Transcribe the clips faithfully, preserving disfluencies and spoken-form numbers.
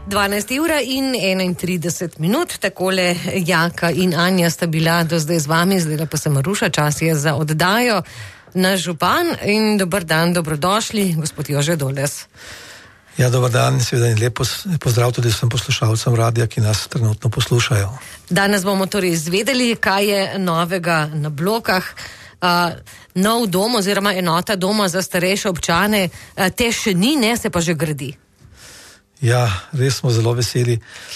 dvanajst ura in enaintrideset minut, takole Jaka in Anja sta bila do zdaj z vami, zdaj pa se Maruša, čas je za oddajo. Naš župan in dober dan, dobrodošli, gospod Jože Doles. Ja, dober dan, seveda in lepo pozdrav tudi vsem poslušalcem radija, ki nas trenutno poslušajo. Danes bomo torej izvedeli, kaj je novega na Blokah. Uh, nov dom oziroma enota doma za starejše občane, uh, te še ni, ne, se pa že gradi. Ja, res smo zelo veseli,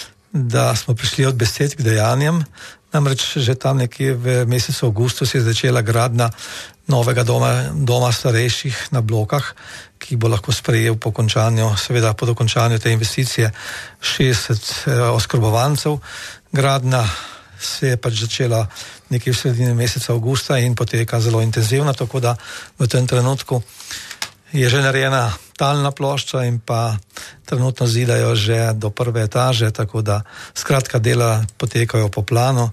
da smo prišli od besed k dejanjem. Namreč že tam nekje v mesecu avgustu se je začela gradnja novega doma, doma starejših na Blokah, ki bo lahko sprejel po končanju, seveda po dokončanju te investicije šestdeset eh, oskrbovancev. Gradnja se je pač začela nekje v sredini meseca avgusta in poteka zelo intenzivno, tako da v tem trenutku je že narejena talna plošča in pa trenutno zidajo že do prve etaže, tako da skratka dela potekajo po planu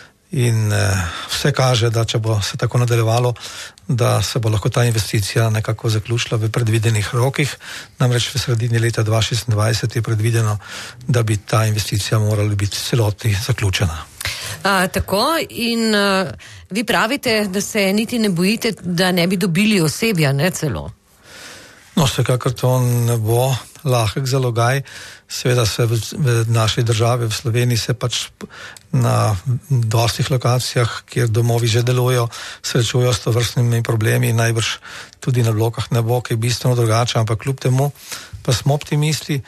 in eh, vse kaže, da če bo se tako nadaljevalo, da se bo lahko ta investicija nekako zaključila v predvidenih rokih. Namreč v sredini leta dva tisoč šestindvajset je predvideno, da bi ta investicija morala biti celoti zaključena. A, tako in uh, vi pravite, da se niti ne bojite, da ne bi dobili osebja, ne celo? No, vsekakor to ne bo lahek zalogaj. Seveda se v, v naši državi, v Sloveniji se pač na dostih lokacijah, kjer domovi že delujejo, srečujejo s tovrstnimi problemi, najbrž tudi na Blokah ne bo kaj bistveno drugače, ampak kljub temu pa smo optimisti,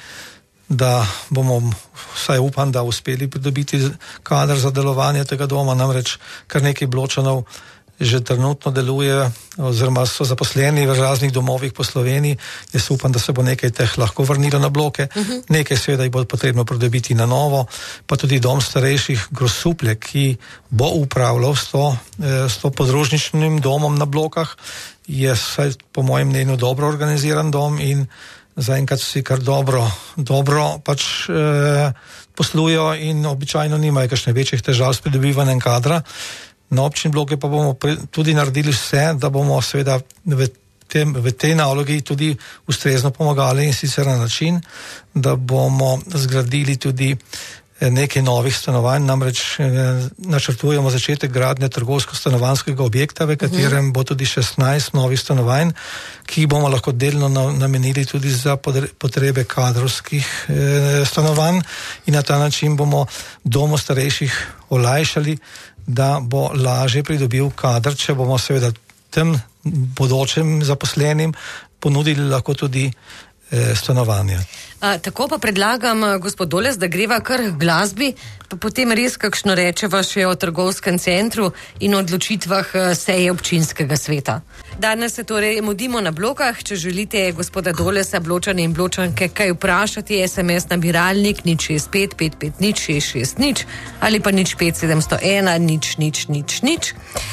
da bomo, vsaj upam, da uspeli pridobiti kader za delovanje tega doma, namreč kar nekaj Bločanov že trenutno deluje oziroma so zaposleni v raznih domovih po Sloveniji. Jaz upam, da se bo nekaj teh lahko vrnilo na Bloke, uh-huh. Nekaj seveda jih bo potrebno pridobiti na novo, pa tudi dom starejših Grosuplje, ki bo upravljal s to, s to podružničnim domom na Blokah, je vsaj po mojem mnenju dobro organiziran dom in zaenkrat si kar dobro, dobro pač eh, poslujo in običajno nimajo kakšne večjih težav s pridobivanjem kadra. Na občini Bloke pa bomo tudi naredili vse, da bomo seveda v, tem, v tej nalogi tudi ustrezno pomagali in sicer na način, da bomo zgradili tudi nekaj novih stanovanj, namreč načrtujemo začetek gradnje trgovsko-stanovanjskega objekta, v katerem bo tudi šestnajst novih stanovanj, ki bomo lahko delno namenili tudi za potrebe kadrovskih eh, stanovanj in na ta način bomo domu starejših olajšali, da bo lažje pridobil kader, če bomo seveda tem bodočim zaposlenim ponudili lahko tudi eh, stanovanje. A, tako pa predlagam, gospod Doles, da greva kar k glasbi, pa potem res kakšno rečeva še o trgovskem centru in odločitvah seje občinskega sveta. Danes se torej mudimo na Blokah. Če želite gospoda Dolesa, Bločane in Bločanke, kaj vprašati, es em es nabiralnik nič šest pet pet pet nič šest šest nič ali pa nič pet sedemsto ena nič nič nič nič.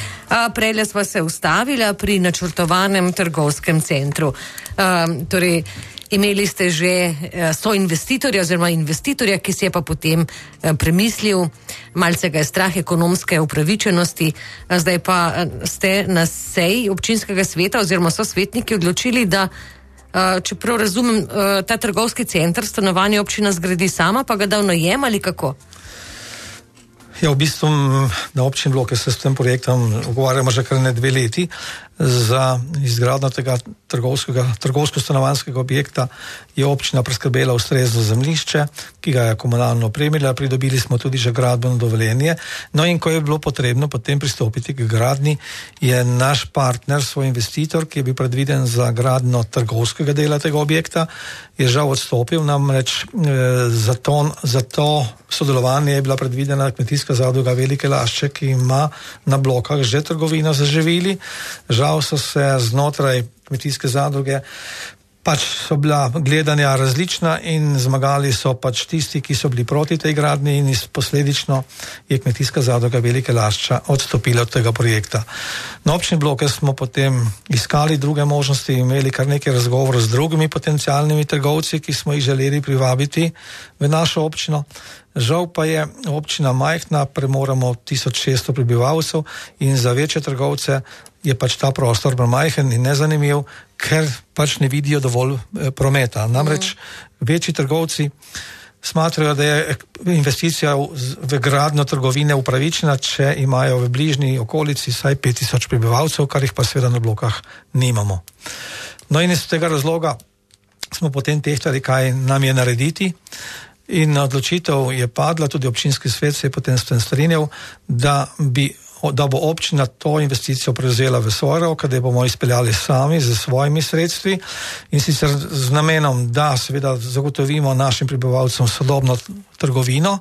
Prejle sva se ustavila pri načrtovanem trgovskem centru. A, torej, imeli ste že soinvestitorja oziroma investitorja, ki si je pa potem premislil, malce ga je strah ekonomske upravičenosti, zdaj pa ste na seji občinskega sveta oziroma so svetniki odločili, da, če prav razumem, ta trgovski center stanovanje občina zgradi sama, pa ga da v najem ali kako? Ja, v bistvu na občini Bloke se s tem projektom ugovarjamo že kar ne dve leti. Za izgradnjo tega trgovskega, trgovsko-stanovanjskega objekta je občina preskrbela ustrezno zemljišče, ki ga je komunalno opremila, pridobili smo tudi že gradbeno dovoljenje. No in ko je bilo potrebno potem pristopiti k gradnji, je naš partner, svoj investitor, ki je bil predviden za gradnjo trgovskega dela tega objekta, je žal odstopil, namreč e, za, to, za to sodelovanje je bila predvidena kmetijska zadruga Velike Lašče, ki ima na Blokah že trgovino za živili. Žal so se znotraj kmetijske zadruge pač so bila gledanja različna in zmagali so pač tisti, ki so bili proti tej gradnji in posledično je kmetijska zadruga Velike Lašča odstopila od tega projekta. Na občini Bloke smo potem iskali druge možnosti, imeli kar nekaj razgovorov z drugimi potencialnimi trgovci, ki smo jih želeli privabiti v našo občino. Žal pa je občina majhna, premoramo tisoč šeststo prebivalcev in za večje trgovce je pač ta prostor majhen in nezanimiv, ker pač ne vidijo dovolj eh, prometa. Namreč mm. večji trgovci smatrajo, da je investicija v, v gradnjo trgovine upravičena, če imajo v bližnji okolici vsaj pet tisoč prebivalcev, kar jih pa seveda na blokah nimamo. No in iz tega razloga smo potem tehtali, kaj nam je narediti, in odločitev je padla, tudi občinski svet se je potem s tem strinjal, da bi da bo občina to investicijo prevzela v svoje roke, da jo bomo izpeljali sami z svojimi sredstvi, in sicer z namenom, da seveda zagotovimo našim prebivalcem sodobno trgovino,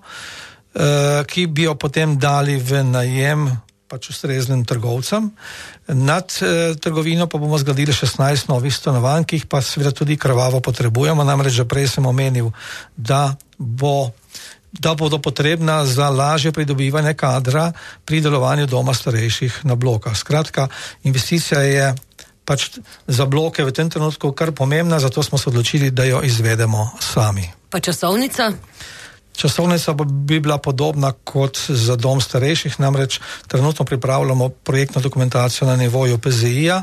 eh, ki bi jo potem dali v najem pač ustreznim trgovcem. Nad eh, trgovino pa bomo zgradili šestnajst novih stanovanj, ki jih pa seveda tudi krvavo potrebujemo, namreč že prej sem omenil, da bo da bodo potrebna za lažje pridobivanje kadra pri delovanju doma starejših na blokah. Skratka, investicija je pač za bloke v tem trenutku kar pomembna, zato smo se odločili, da jo izvedemo sami. Pa časovnica? Časovnica bi bila podobna kot za dom starejših, namreč trenutno pripravljamo projektno dokumentacijo na nivoju P Z I-ja.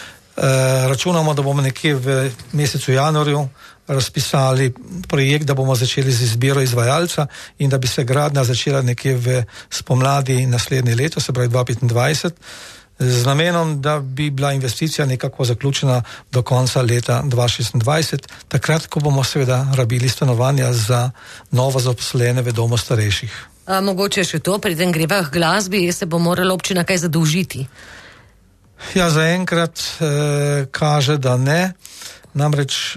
E, računamo, da bomo nekje v mesecu januarju razpisali projekt, da bomo začeli z izbiro izvajalca in da bi se gradnja začela nekje v spomladi naslednje leto, se pravi dva tisoč petindvajset, z namenom, da bi bila investicija nekako zaključena do konca leta dva tisoč šestindvajset, takrat, ko bomo seveda rabili stanovanja za novo zaposlene v domu starejših. A, mogoče še to, preden greva k glasbi, se bo morala občina kaj zadolžiti? Ja, zaenkrat eh, kaže, da ne. Namreč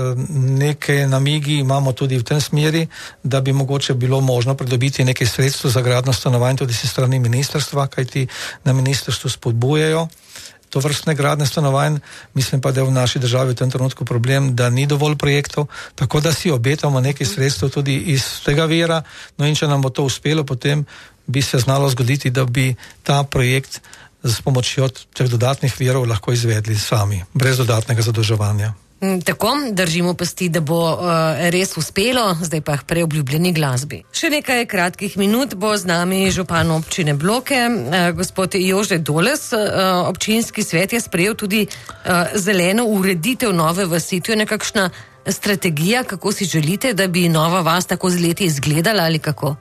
neke namigi imamo tudi v tem smeri, da bi mogoče bilo možno pridobiti nekaj sredstev za gradnjo stanovanj tudi s strani ministrstva, kajti na ministrstvu spodbujajo to vrstne gradnje stanovanj. Mislim pa, da je v naši državi v tem trenutku problem, da ni dovolj projektov, tako da si obetamo nekaj sredstev tudi iz tega vira. No in če nam bo to uspelo, potem bi se znalo zgoditi, da bi ta projekt s pomočjo teh dodatnih virov lahko izvedli sami, brez dodatnega zadolževanja. Tako, držimo pesti, da bo uh, res uspelo, zdaj pa prej obljubljeni glasbi. Še nekaj kratkih minut bo z nami župan občine Bloke, uh, gospod Jože Doles. Uh, občinski svet je sprejel tudi uh, zeleno ureditev nove vasi. To je nekakšna strategija, kako si želite, da bi nova vas tako z leti izgledala ali kako?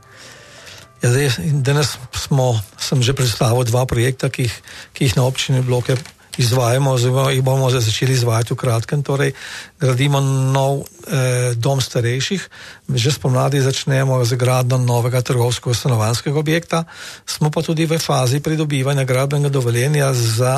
Ja, zdaj, danes smo, sem že predstavil dva projekta, ki jih, ki jih na občini Bloke izvajamo, oziroma jih bomo začeli izvajati v kratkem. Torej, gradimo nov eh, dom starejših, že spomladi začnemo z gradnjo novega trgovskega stanovanjskega objekta, smo pa tudi v fazi pridobivanja gradbenega dovoljenja za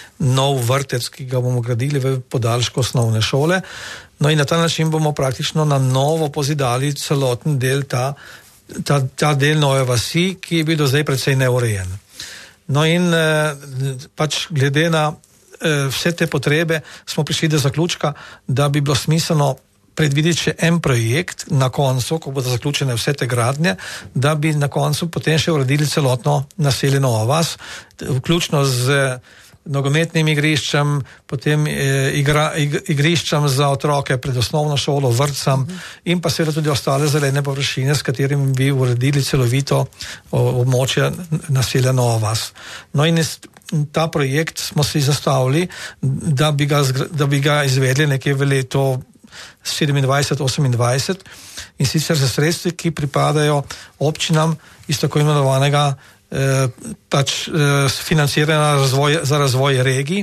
nov vrtec, ki ga bomo gradili v podaljšku osnovne šole. No in na ta način bomo praktično na novo pozidali celoten del ta, ta, ta del nove vasi, ki je bil do zdaj precej neurejen. No in eh, pač glede na eh, vse te potrebe smo prišli do zaključka, da bi bilo smiselno predvideti še en projekt na koncu, ko bodo zaključene vse te gradnje, da bi na koncu potem še uredili celotno naseljeno vas, vključno z nogometnim igriščem, potem eh, igra, ig, igriščem za otroke pred osnovno šolo, vrtcem uh-huh. in pa seveda tudi ostale zelene površine, s katerimi bi uredili celovito območje naseljeno vas. No in ta projekt smo si zastavili, da bi ga, da bi ga izvedli nekje v letu sedemindvajset osemindvajset in sicer za sredstvi, ki pripadajo občinam iz tako imenovanega Eh, pač eh, financirana razvoj, za razvoj regij.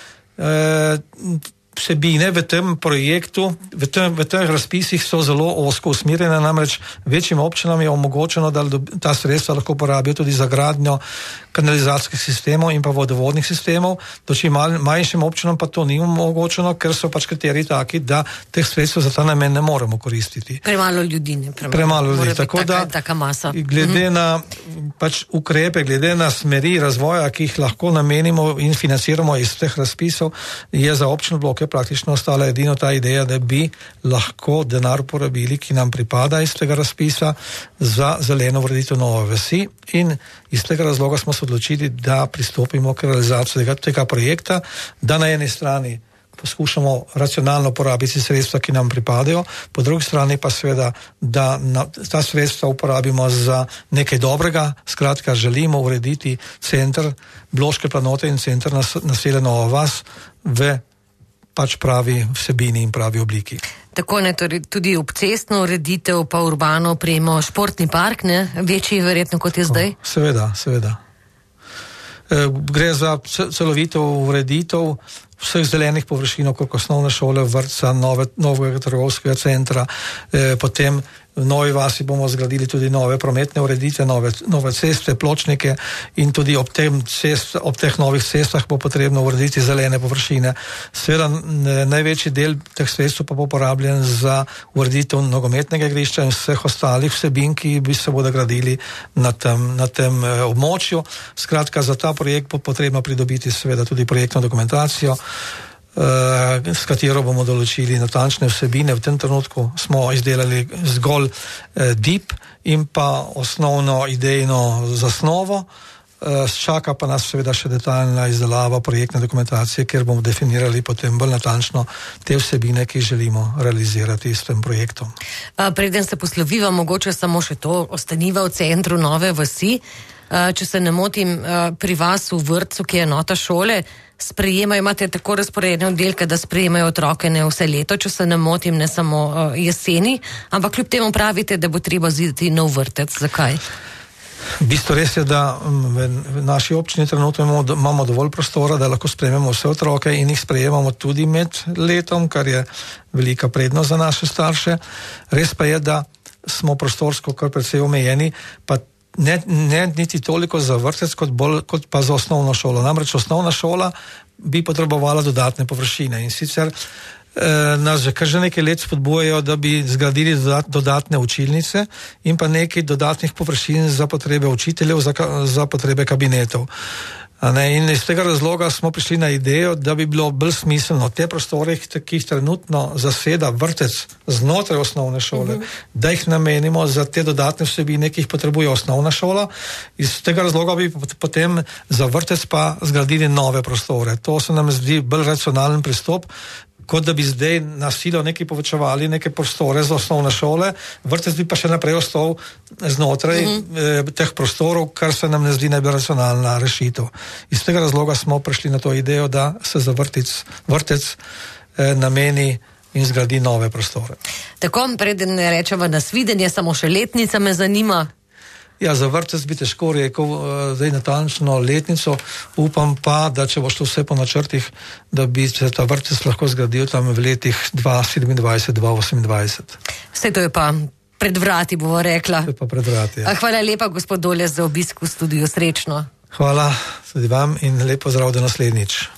Eh, vsebine v tem projektu, v, tem, v teh razpisih so zelo ozko usmerjene, namreč večjim občinam je omogočeno, da ta sredstva lahko porabijo tudi za gradnjo kanalizacijskih sistemov in pa vodovodnih sistemov, dočim manjšim občinam pa to ni omogočeno, ker so pač kriteriji taki, da teh sredstev za ta namen ne moremo koristiti. Premalo ljudi, ne premalo. Premalo ljudi, tako taka, da taka masa. Glede mm-hmm. na pač ukrepe, glede na smeri razvoja, ki jih lahko namenimo in financiramo iz teh razpisov, je za občino Bloke praktično ostala edino ta ideja, da bi lahko denar porabili, ki nam pripada iz tega razpisa za zeleno ureditev nove vasi, in iz tega razloga smo se odločili, da pristopimo k realizaciji tega, tega projekta, da na eni strani poskušamo racionalno porabiti sredstva, ki nam pripadajo, po drugi strani pa seveda, da na, ta sredstva uporabimo za nekaj dobrega. Skratka, želimo urediti center Bloške planote in center nas, naseljeno vas v pač pravi vsebini in pravi obliki. Tako ne, torej tudi obcestno ureditev, pa urbano opremo, športni park, ne, večji verjetno kot je zdaj? Seveda, seveda. E, gre za celovito ureditev vseh zelenih površin okrog osnovne šole, vrtca, nove, novega trgovskega centra, e, potem v Novi vasi bomo zgradili tudi nove prometne ureditve, nove, nove ceste, pločnike in tudi ob, tem cest, ob teh novih cestah bo potrebno urediti zelene površine. Seveda največji del teh sredstev pa bo porabljen za ureditev nogometnega igrišča in vseh ostalih vsebin, ki bi se bodo gradili na tem, na tem eh, območju. Skratka, za ta projekt bo potrebno pridobiti seveda tudi projektno dokumentacijo, s katero bomo določili natančne vsebine. V tem trenutku smo izdelali zgolj eh, D I P in pa osnovno idejno zasnovo. Eh, čaka pa nas seveda še detaljna izdelava projektne dokumentacije, kjer bomo definirali potem bolj natančno te vsebine, ki želimo realizirati s tem projektom. A, preden se posloviva, mogoče samo še to, ostaniva v centru Nove vasi. A, če se ne motim, a, pri vas v vrtcu, ki je enota šole, sprejemajo, imate tako razporedne oddelke, da sprejemajo otroke ne vse leto, če se ne motim, ne samo uh, jeseni, ampak kljub temu pravite, da bo treba zidati nov vrtec. Zakaj? V bistvu res je, da v, v naši občini trenutno imamo, imamo dovolj prostora, da lahko sprejmemo vse otroke in jih sprejemamo tudi med letom, kar je velika prednost za naše starše. Res pa je, da smo prostorsko kar precej omejeni, pa Ne, ne niti toliko za vrtec, kot, bolj, kot pa za osnovno šolo. Namreč osnovna šola bi potrebovala dodatne površine in sicer eh, nas že kar že nekaj let spodbujajo, da bi zgradili dodat, dodatne učilnice in pa nekaj dodatnih površin za potrebe učiteljev, za, za potrebe kabinetov. Ne, in iz tega razloga smo prišli na idejo, da bi bilo bolj smiselno te prostore, ki jih trenutno zaseda vrtec znotraj osnovne šole, uh-huh. da jih namenimo za te dodatne vsebine, ki jih potrebuje osnovna šola. Iz tega razloga bi potem za vrtec pa zgradili nove prostore. To se nam zdi bolj racionalen pristop, kot da bi zdaj na silo nekaj povečevali, neke prostore za osnovne šole, vrtec bi pa še naprej ostal znotraj mm-hmm. eh, teh prostorov, kar se nam ne zdi najbolj racionalna rešitev. Iz tega razloga smo prišli na to idejo, da se za vrtec, vrtec eh, nameni in zgradi nove prostore. Tako, preden rečemo nasvidenje, samo še letnica me zanima. Ja, za vrtec bi težko rekel uh, zdaj natančno letnico, upam pa, da če bo šlo vse po načrtih, da bi se ta vrtec lahko zgradil tam v letih dva tisoč sedemindvajset do dva tisoč osemindvajset. Vse to je pa pred vrati, bova rekla. To je pa pred vrati, ja. Hvala lepa, gospod Dolez, za obisk v studiu. Srečno. Hvala tudi vam in lep pozdrav do naslednjič.